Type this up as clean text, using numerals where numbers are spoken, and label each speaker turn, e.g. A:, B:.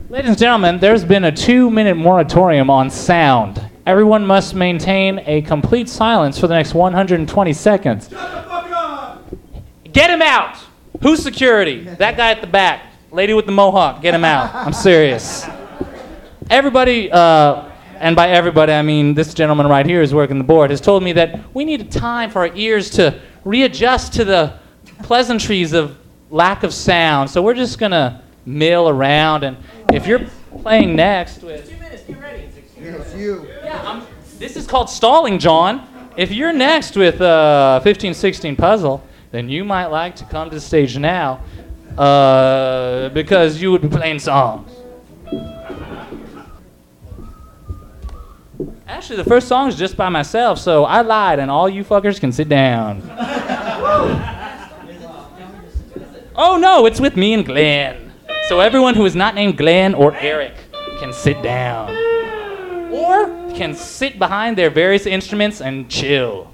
A: Ladies and gentlemen, there's been a 2-minute moratorium on sound. Everyone must maintain a complete silence for the next 120 seconds.
B: Shut the fuck up!
A: Get him out! Who's security? That guy at the back. Lady with the mohawk. Get him out. I'm serious. Everybody, and by everybody I mean this gentleman right here who's working the board, has told me that we need a time for our ears to readjust to the pleasantries of lack of sound. So we're just going to mill around, and if you're playing next with... 2 minutes, get ready.
C: It's you.
A: Yeah, this is called stalling, John. If you're next with 1516 Puzzle, then you might like to come to the stage now, because you would be playing songs. Actually, the first song is just by myself, so I lied, and all you fuckers can sit down. Oh no, it's with me and Glenn. So everyone who is not named Glenn or Eric can sit down. Or can sit behind their various instruments and chill.